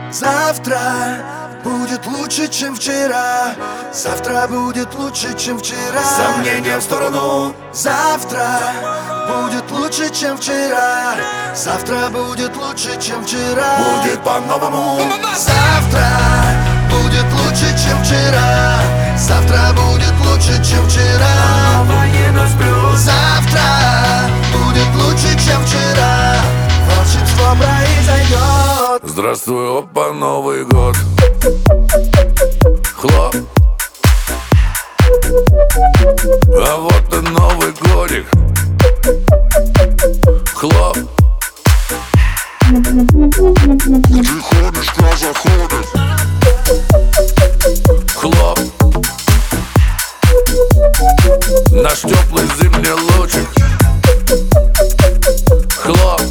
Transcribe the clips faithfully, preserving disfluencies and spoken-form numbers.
Завтра будет лучше, чем вчера. Завтра будет лучше, чем вчера. Сомнения в сторону. Завтра будет лучше, чем вчера. Завтра будет лучше, чем вчера. Будет по-новому. Завтра будет лучше, чем вчера. Завтра будет лучше, чем вчера. Новое нас плюс. Завтра будет лучше, чем вчера. Волшебство произойдет. Здравствуй, опа, Новый год. Хлоп. А вот и Новый годик. Хлоп. Тихонечко заходит. Хлоп. Наш теплый зимний лучик. Хлоп.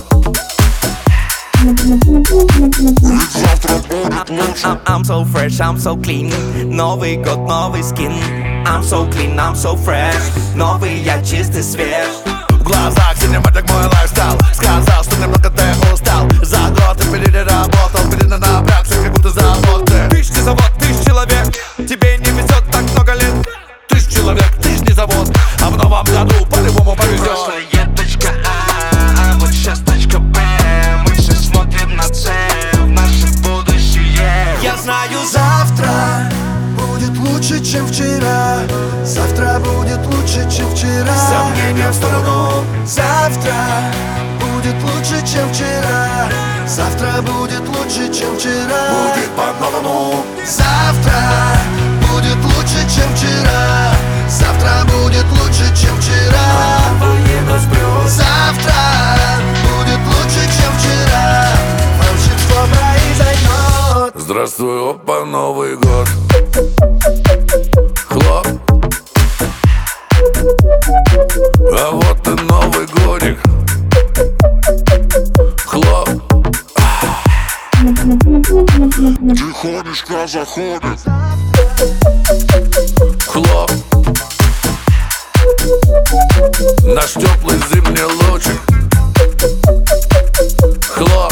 Ведь завтра будет лучше. I'm, I'm so fresh, I'm so clean. Новый год, новый скин. I'm so clean, I'm so fresh. Новый я чистый, свеж. В глазах синематик мой лайфстайл. Сказал, что немного ты устал. За год ты переработал, перенапрягся, как будто завод ты. Ты ж не завод, ты ж человек. Тебе не везет так много лет. Ты ж человек, ты ж не завод. А в новом году по-любому повезет. Прошлое точка А, а вот сейчас точка Б. Мы все смотрим на цель, в наше будущее. Я знаю, Завтра будет лучше, чем вчера. Завтра будет лучше, чем вчера. Сомнения в сторону. Завтра будет лучше, чем вчера. Завтра будет лучше, чем вчера. Будет по-новому. Завтра будет лучше, чем вчера. Завтра будет лучше, чем вчера. Новое нас плюс. Завтра будет лучше, чем вчера. Волшебство произойдет. Здравствуй, опа, Новый год. Хлоп. А вот и Новый годик. Хлоп. Тихонечко заходит. Хлоп. Наш теплый зимний лучик. Хлоп.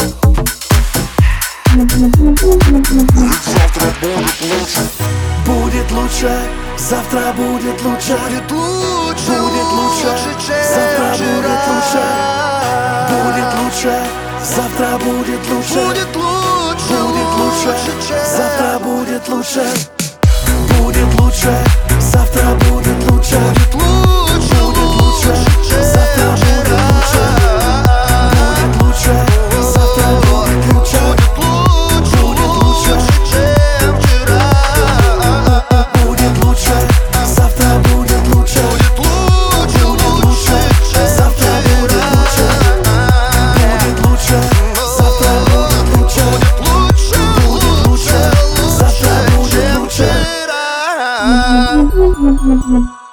Ведь завтра будет лучше. Будет лучше, завтра будет лучше. Будет лучше, будет лучше, завтра будет лучше. Будет лучше, завтра будет лучше. Будет лучше, будет лучше, завтра будет лучше. Будет лучше, завтра будет лучше. Будет лучше, будет лучше, завтра будет лучше. Будет лучше, завтра будет лучше. Будет лучше, чем вчера. Будет лучше, завтра будет лучше. Будет лучше, завтра будет лучше. Будет лучше, завтра будет лучше. Будет лучше, завтра будет лучше.